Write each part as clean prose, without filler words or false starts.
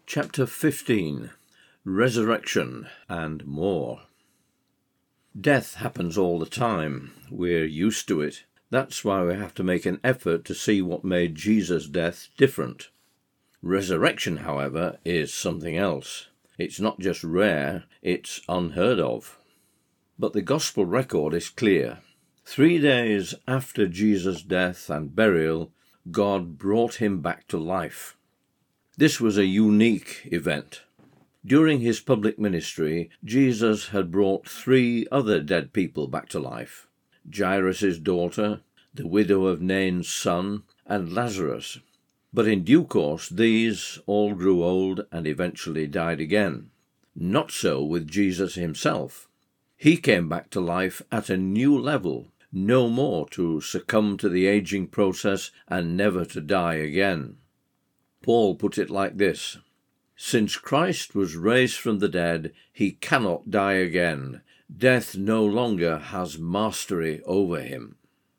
Chapter 15. Resurrection and More. Death happens all the time. We're used to it. That's why we have to make an effort to see what made Jesus' death different. Resurrection, however, is something else. It's not just rare, it's unheard of. But the Gospel record is clear. 3 days after Jesus' death and burial, God brought him back to life. This was a unique event. During his public ministry, Jesus had brought 3 other dead people back to life: Jairus' daughter, the widow of Nain's son, and Lazarus. But in due course these all grew old and eventually died again. Not so with Jesus himself. He came back to life at a new level, no more to succumb to the aging process and never to die again. Paul put it like this: "Since Christ was raised from the dead, he cannot die again. Death no longer has mastery over him."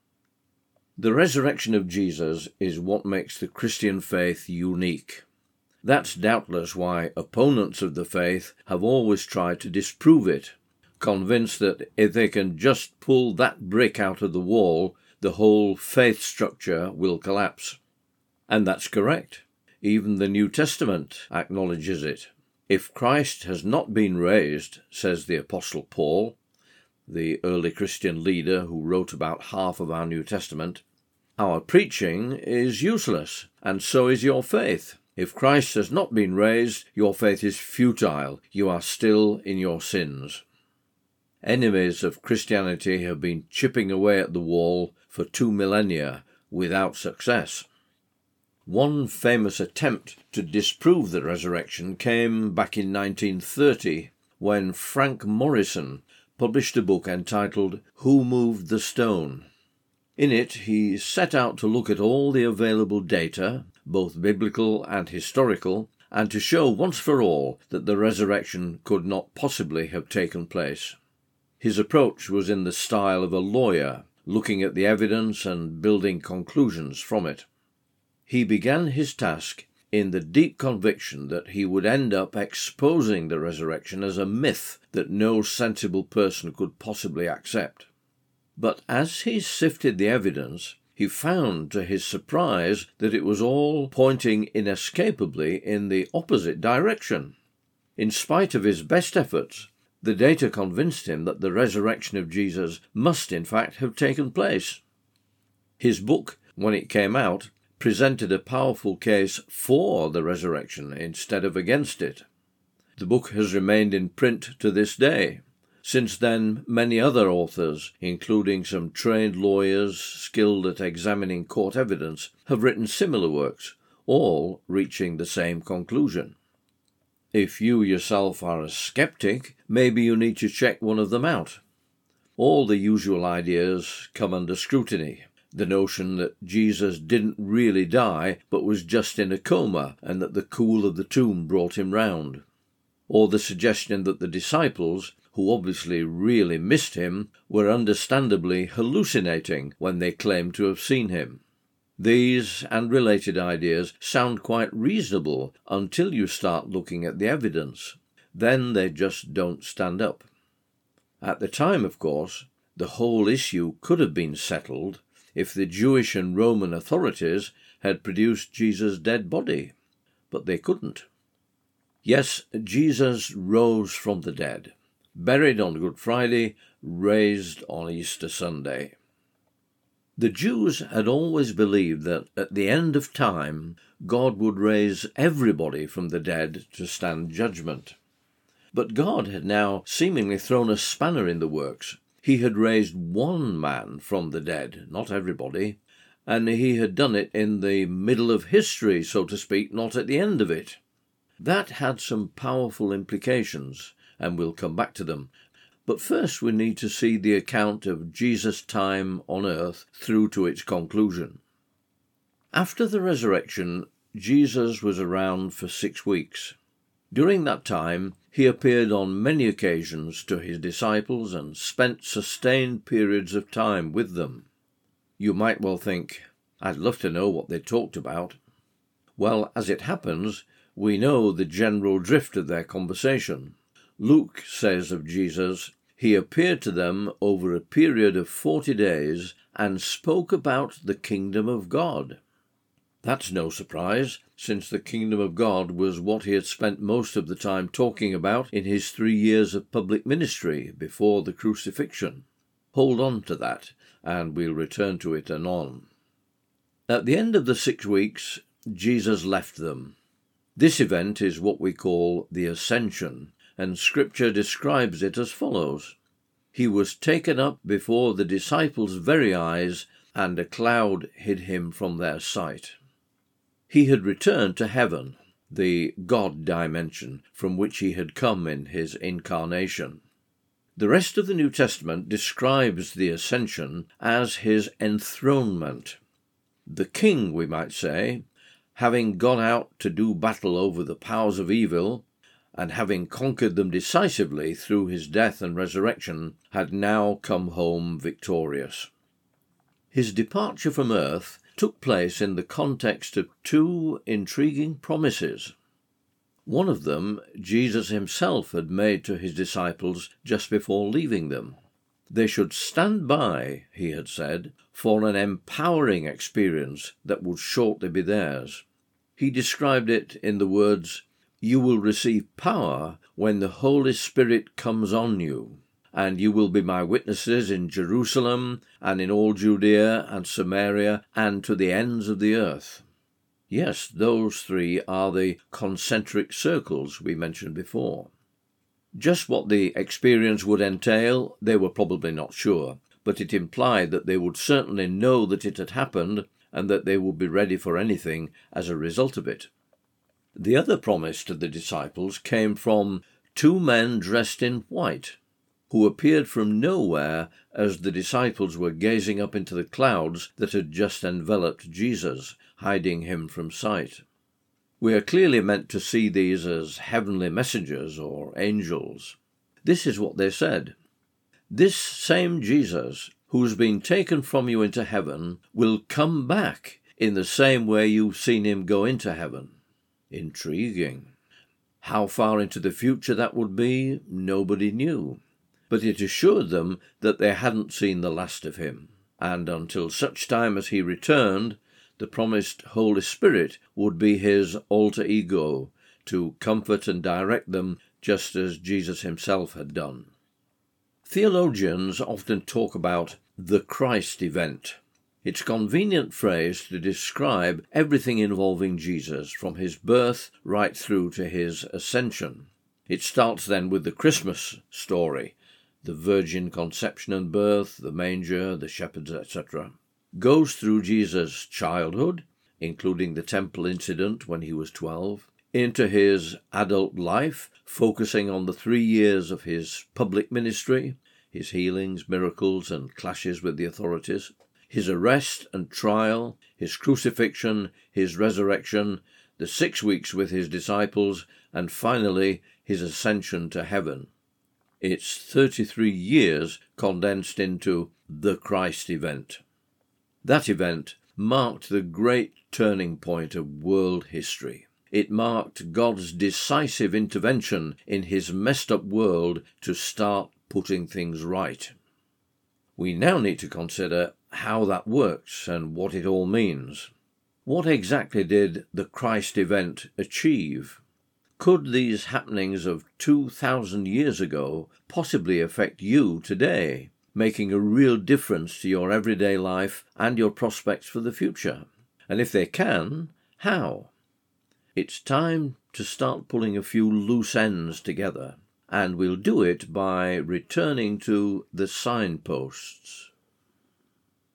The resurrection of Jesus is what makes the Christian faith unique. That's doubtless why opponents of the faith have always tried to disprove it, convinced that if they can just pull that brick out of the wall, the whole faith structure will collapse. And that's correct. Even the New Testament acknowledges it. If Christ has not been raised, says the Apostle Paul, the early Christian leader who wrote about half of our New Testament, our preaching is useless, and so is your faith. If Christ has not been raised, your faith is futile. You are still in your sins. Enemies of Christianity have been chipping away at the wall for 2 millennia without success. One famous attempt to disprove the resurrection came back in 1930 when Frank Morison published a book entitled Who Moved the Stone? In it, he set out to look at all the available data, both biblical and historical, and to show once for all that the resurrection could not possibly have taken place. His approach was in the style of a lawyer, looking at the evidence and building conclusions from it. He began his task in the deep conviction that he would end up exposing the resurrection as a myth that no sensible person could possibly accept. But as he sifted the evidence, he found to his surprise that it was all pointing inescapably in the opposite direction. In spite of his best efforts, the data convinced him that the resurrection of Jesus must in fact have taken place. His book, when it came out, presented a powerful case for the resurrection instead of against it. The book has remained in print to this day. Since then, many other authors, including some trained lawyers skilled at examining court evidence, have written similar works, all reaching the same conclusion. If you yourself are a skeptic, maybe you need to check one of them out. All the usual ideas come under scrutiny. The notion that Jesus didn't really die, but was just in a coma, and that the cool of the tomb brought him round. Or the suggestion that the disciples, who obviously really missed him, were understandably hallucinating when they claimed to have seen him. These and related ideas sound quite reasonable until you start looking at the evidence. Then they just don't stand up. At the time, of course, the whole issue could have been settled if the Jewish and Roman authorities had produced Jesus' dead body, but they couldn't. Yes, Jesus rose from the dead, buried on Good Friday, raised on Easter Sunday. The Jews had always believed that at the end of time, God would raise everybody from the dead to stand judgment. But God had now seemingly thrown a spanner in the works. He had raised one man from the dead, not everybody, and he had done it in the middle of history, so to speak, not at the end of it. That had some powerful implications, and we'll come back to them. But first we need to see the account of Jesus' time on earth through to its conclusion. After the resurrection, Jesus was around for 6 weeks. During that time, he appeared on many occasions to his disciples and spent sustained periods of time with them. You might well think, I'd love to know what they talked about. Well, as it happens, We know the general drift of their conversation. Luke says of Jesus, "He appeared to them over a period of 40 days and spoke about the kingdom of God." That's no surprise, since the kingdom of God was what he had spent most of the time talking about in his 3 years of public ministry before the crucifixion. Hold on to that, and we'll return to it anon. At the end of the 6 weeks, Jesus left them. This event is what we call the Ascension, and Scripture describes it as follows. He was taken up before the disciples' very eyes, and a cloud hid him from their sight. He had returned to heaven, the God dimension from which he had come in his incarnation. The rest of the New Testament describes the Ascension as his enthronement. The king, we might say, having gone out to do battle over the powers of evil, and having conquered them decisively through his death and resurrection, had now come home victorious. His departure from earth took place in the context of 2 intriguing promises. One of them Jesus himself had made to his disciples just before leaving them. They should stand by, he had said, for an empowering experience that would shortly be theirs. He described it in the words, "You will receive power when the Holy Spirit comes on you, and you will be my witnesses in Jerusalem and in all Judea and Samaria and to the ends of the earth." Yes, those 3 are the concentric circles we mentioned before. Just what the experience would entail, they were probably not sure, but it implied that they would certainly know that it had happened and that they would be ready for anything as a result of it. The other promise to the disciples came from 2 men dressed in white, who appeared from nowhere as the disciples were gazing up into the clouds that had just enveloped Jesus, hiding him from sight. We are clearly meant to see these as heavenly messengers or angels. This is what they said. "This same Jesus, who's been taken from you into heaven, will come back in the same way you've seen him go into heaven." Intriguing. How far into the future that would be, nobody knew. But it assured them that they hadn't seen the last of him, and until such time as he returned, the promised Holy Spirit would be his alter ego to comfort and direct them just as Jesus himself had done. Theologians often talk about the Christ event. It's a convenient phrase to describe everything involving Jesus, from his birth right through to his ascension. It starts then with the Christmas story, the virgin conception and birth, the manger, the shepherds, etc. Goes through Jesus' childhood, including the temple incident when he was 12, into his adult life, focusing on the 3 years of his public ministry, his healings, miracles, and clashes with the authorities, his arrest and trial, his crucifixion, his resurrection, the 6 weeks with his disciples, and finally his ascension to heaven. It's 33 years condensed into the Christ event. That event marked the great turning point of world history. It marked God's decisive intervention in his messed-up world to start putting things right. We now need to consider how that works and what it all means. What exactly did the Christ event achieve? Could these happenings of 2,000 years ago possibly affect you today, making a real difference to your everyday life and your prospects for the future? And if they can, how? It's time to start pulling a few loose ends together, and we'll do it by returning to the signposts.